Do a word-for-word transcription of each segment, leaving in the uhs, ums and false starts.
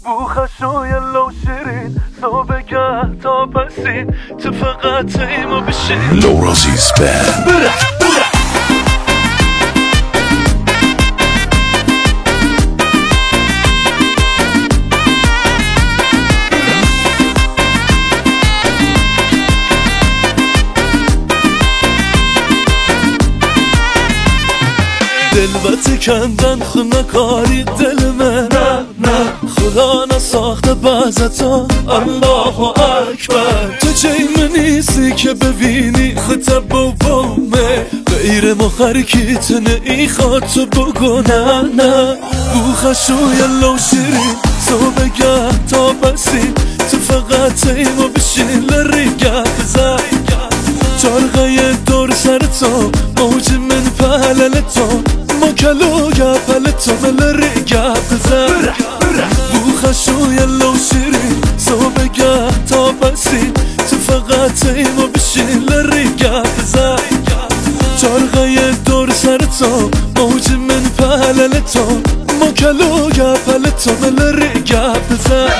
بوخشوی لو شیرین صبح تا پسین تو فقط ایمو بشین لورازیز بند دلوت کندن خونه کاری دل من نه نه خدا نساخته بعضتا الله اکبر تو چیم نیستی که ببینی خطب بومه غیر مخرکیت نئی خواد تو بگو نه نه بوخشوی لو شیرین صبح گه تا پسین تو فقط ایمو بشین لریگه بزن چارقه دور سر تو موج من پهلل تو مکلو گپل تو ملری گپ بزن بوخشوی لو شیرین صبح گه تا پسین تو فقط ایمو بشین لری گپ بزن چارقه دور سر تو موج من پهلل تو مکلو گپل تو ملری گپ بزن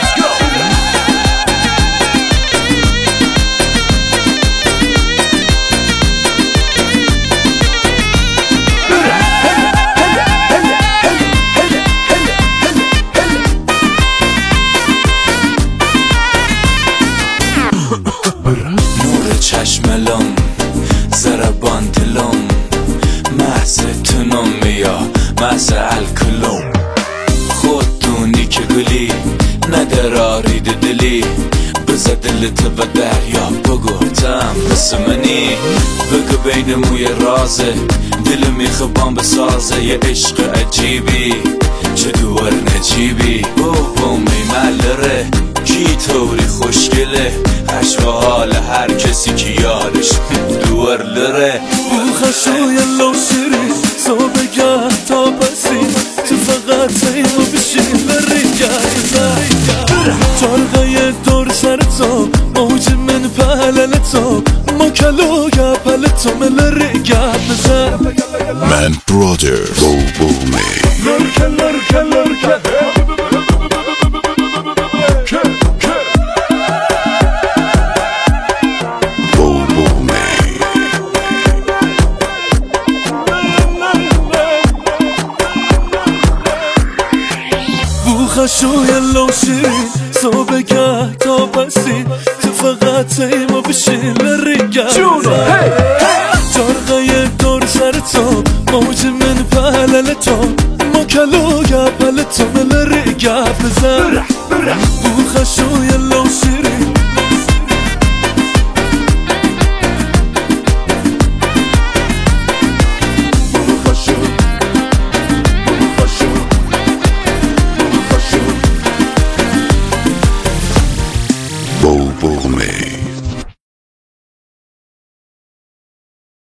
چشملم زربان دلم محض تنم یا محض الکلم خود دونی که گلی ندرارید دلی بزا دلت و دریا بگو تم مثل منی بگو بین موی رازه دل میخوام بسازه یه عشق عجیبی چه دوار نجیبی بو بو میملره کی طوری خوشگله عشق و حال هر کسی که یارش دوار لره بوخشوی لو شیرین صبح گه تا پسین تو فقط ایمو بشین لریگه بزن چارقه دور سر تو موج من پهلل تو مکلو گپل تو ملریگه بزن من برادر بو بو می لرکه لرکه لرکه بوخشوی لو شیرین صبح گه تا پسین تو فقط ایمو بشین لریگه بزن چارقه دور سر تو موج من پهلل تو مکلو گپل تو ملریگه بزن بوخشوی لو شیرین بو بو می